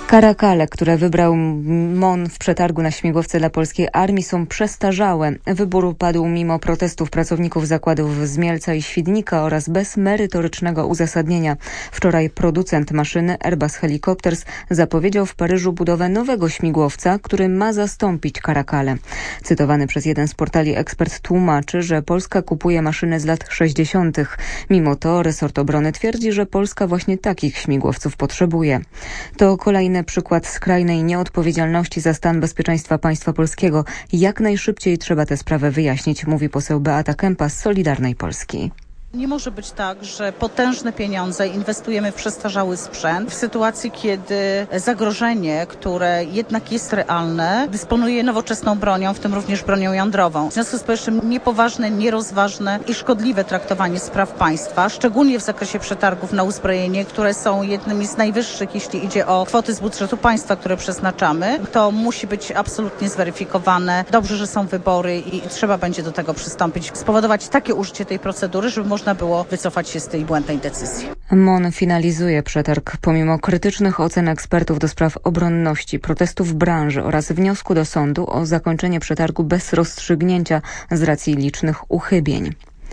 Karakale, które wybrał MON w przetargu na śmigłowce dla polskiej armii, są przestarzałe. Wybór padł mimo protestów pracowników zakładów z Mielca i Świdnika oraz bez merytorycznego uzasadnienia. Wczoraj producent maszyny Airbus Helicopters zapowiedział w Paryżu budowę nowego śmigłowca, który ma zastąpić Karakale. Cytowany przez jeden z portali ekspert tłumaczy, że Polska kupuje maszyny z lat 60. Mimo to resort obrony twierdzi, że Polska właśnie takich śmigłowców potrzebuje. To kolejny przykład skrajnej nieodpowiedzialności za stan bezpieczeństwa państwa polskiego. Jak najszybciej trzeba tę sprawę wyjaśnić, mówi poseł Beata Kempa z Solidarnej Polski. Nie może być tak, że potężne pieniądze inwestujemy w przestarzały sprzęt w sytuacji, kiedy zagrożenie, które jednak jest realne, dysponuje nowoczesną bronią, w tym również bronią jądrową. W związku z powyższym niepoważne, nierozważne i szkodliwe traktowanie spraw państwa, szczególnie w zakresie przetargów na uzbrojenie, które są jednymi z najwyższych, jeśli idzie o kwoty z budżetu państwa, które przeznaczamy, to musi być absolutnie zweryfikowane. Dobrze, że są wybory i trzeba będzie do tego przystąpić, spowodować takie użycie tej procedury, żeby można było wycofać się z tej błędnej decyzji. MON finalizuje przetarg pomimo krytycznych ocen ekspertów do spraw obronności, protestów branży oraz wniosku do sądu o zakończenie przetargu bez rozstrzygnięcia z racji licznych uchybień.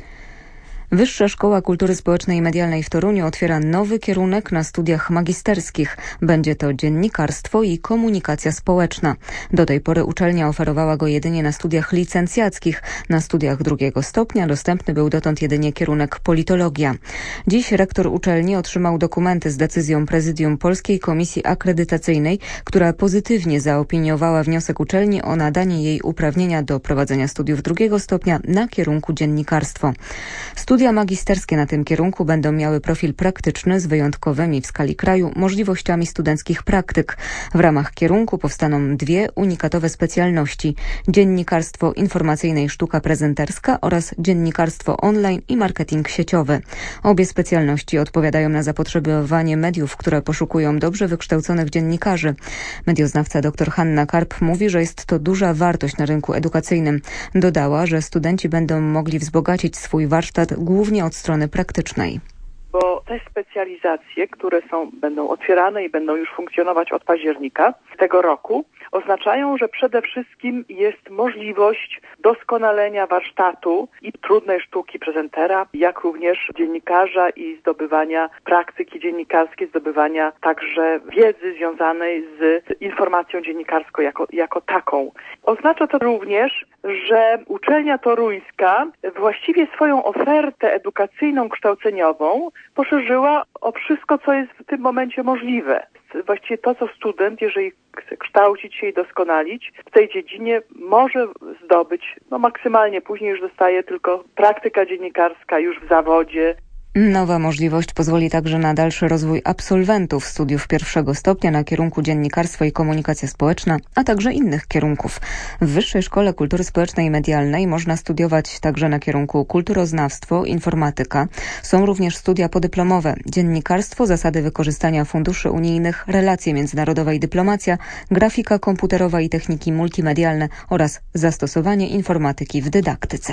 Wyższa Szkoła Kultury Społecznej i Medialnej w Toruniu otwiera nowy kierunek na studiach magisterskich. Będzie to dziennikarstwo i komunikacja społeczna. Do tej pory uczelnia oferowała go jedynie na studiach licencjackich. Na studiach drugiego stopnia dostępny był dotąd jedynie kierunek politologia. Dziś rektor uczelni otrzymał dokumenty z decyzją Prezydium Polskiej Komisji Akredytacyjnej, która pozytywnie zaopiniowała wniosek uczelni o nadanie jej uprawnienia do prowadzenia studiów drugiego stopnia na kierunku dziennikarstwo. Studia magisterskie na tym kierunku będą miały profil praktyczny z wyjątkowymi w skali kraju możliwościami studenckich praktyk. W ramach kierunku powstaną dwie unikatowe specjalności: dziennikarstwo informacyjne i sztuka prezenterska oraz dziennikarstwo online i marketing sieciowy. Obie specjalności odpowiadają na zapotrzebowanie mediów, które poszukują dobrze wykształconych dziennikarzy. Medioznawca dr Hanna Karp mówi, że jest to duża wartość na rynku edukacyjnym. Dodała, że studenci będą mogli wzbogacić swój warsztat głównie od strony praktycznej. Bo te specjalizacje, które będą otwierane i będą już funkcjonować od października tego roku, oznaczają, że przede wszystkim jest możliwość doskonalenia warsztatu i trudnej sztuki prezentera, jak również dziennikarza i zdobywania praktyki dziennikarskiej, zdobywania także wiedzy związanej z informacją dziennikarską jako taką. Oznacza to również, że uczelnia toruńska właściwie swoją ofertę edukacyjną, kształceniową poszerzyła o wszystko, co jest w tym momencie możliwe. Właściwie to, co student, jeżeli chce kształcić się i doskonalić w tej dziedzinie, może zdobyć maksymalnie. Później już zostaje tylko praktyka dziennikarska już w zawodzie. Nowa możliwość pozwoli także na dalszy rozwój absolwentów studiów pierwszego stopnia na kierunku dziennikarstwo i komunikacja społeczna, a także innych kierunków. W Wyższej Szkole Kultury Społecznej i Medialnej można studiować także na kierunku kulturoznawstwo, informatyka. Są również studia podyplomowe: dziennikarstwo, zasady wykorzystania funduszy unijnych, relacje międzynarodowe i dyplomacja, grafika komputerowa i techniki multimedialne oraz zastosowanie informatyki w dydaktyce.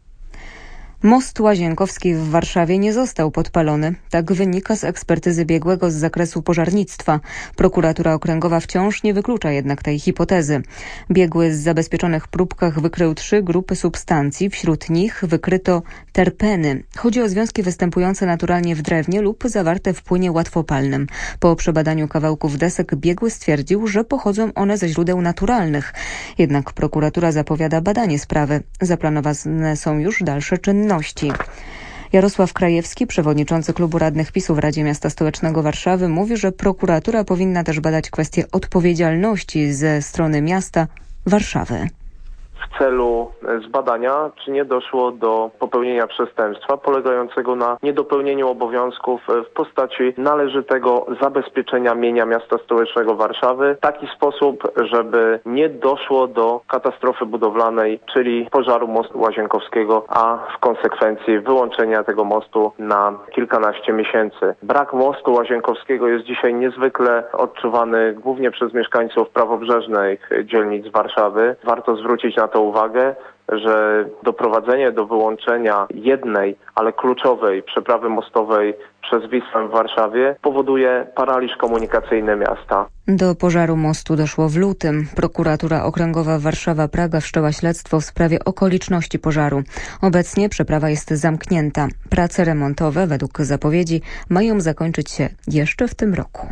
Most Łazienkowski w Warszawie nie został podpalony. Tak wynika z ekspertyzy biegłego z zakresu pożarnictwa. Prokuratura Okręgowa wciąż nie wyklucza jednak tej hipotezy. Biegły z zabezpieczonych próbkach wykrył 3 grupy substancji. Wśród nich wykryto terpeny. Chodzi o związki występujące naturalnie w drewnie lub zawarte w płynie łatwopalnym. Po przebadaniu kawałków desek biegły stwierdził, że pochodzą one ze źródeł naturalnych. Jednak prokuratura zapowiada badanie sprawy. Zaplanowane są już dalsze czynności. Jarosław Krajewski, przewodniczący klubu radnych PiS-u w Radzie Miasta Stołecznego Warszawy, mówi, że prokuratura powinna też badać kwestię odpowiedzialności ze strony miasta Warszawy. W celu zbadania, czy nie doszło do popełnienia przestępstwa polegającego na niedopełnieniu obowiązków w postaci należytego zabezpieczenia mienia miasta stołecznego Warszawy w taki sposób, żeby nie doszło do katastrofy budowlanej, czyli pożaru mostu Łazienkowskiego, a w konsekwencji wyłączenia tego mostu na kilkanaście miesięcy. Brak mostu Łazienkowskiego jest dzisiaj niezwykle odczuwany głównie przez mieszkańców prawobrzeżnych dzielnic Warszawy. Warto zwrócić na to uwagę. że doprowadzenie do wyłączenia jednej, ale kluczowej przeprawy mostowej przez Wisłę w Warszawie powoduje paraliż komunikacyjny miasta. Do pożaru mostu doszło w lutym. Prokuratura Okręgowa Warszawa-Praga wszczęła śledztwo w sprawie okoliczności pożaru. Obecnie przeprawa jest zamknięta. Prace remontowe, według zapowiedzi, mają zakończyć się jeszcze w tym roku.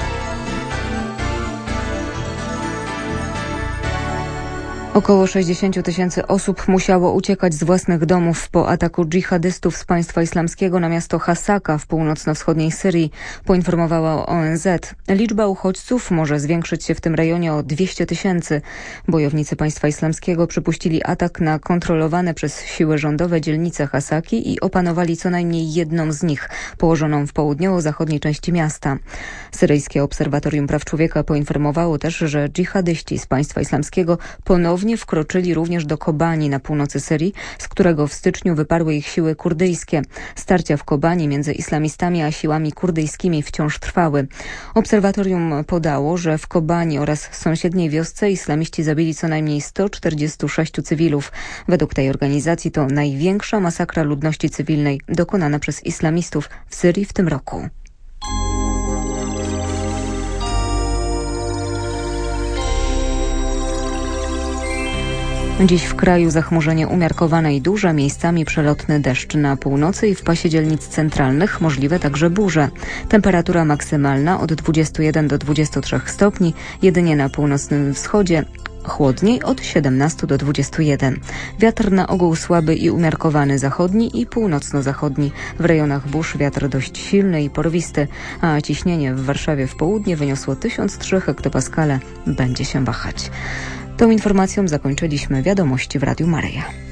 Około 60 000 osób musiało uciekać z własnych domów po ataku dżihadystów z państwa islamskiego na miasto Hasaka w północno-wschodniej Syrii, poinformowała ONZ. Liczba uchodźców może zwiększyć się w tym rejonie o 200 000. Bojownicy państwa islamskiego przypuścili atak na kontrolowane przez siły rządowe dzielnice Hasaki i opanowali co najmniej jedną z nich, położoną w południowo-zachodniej części miasta. Syryjskie Obserwatorium Praw Człowieka poinformowało też, że dżihadyści z państwa islamskiego ponownie wkroczyli również do Kobani na północy Syrii, z którego w styczniu wyparły ich siły kurdyjskie. Starcia w Kobani między islamistami a siłami kurdyjskimi wciąż trwały. Obserwatorium podało, że w Kobani oraz sąsiedniej wiosce islamiści zabili co najmniej 146 cywilów. Według tej organizacji to największa masakra ludności cywilnej dokonana przez islamistów w Syrii w tym roku. Dziś w kraju zachmurzenie umiarkowane i duże, miejscami przelotny deszcz na północy i w pasie dzielnic centralnych, możliwe także burze. Temperatura maksymalna od 21 do 23 stopni, jedynie na północnym wschodzie chłodniej od 17 do 21. Wiatr na ogół słaby i umiarkowany zachodni i północno-zachodni. W rejonach burz wiatr dość silny i porwisty, a ciśnienie w Warszawie w południe wyniosło 1003 hektopaskale. Będzie się wahać. Tą informacją zakończyliśmy wiadomości w Radiu Maryja.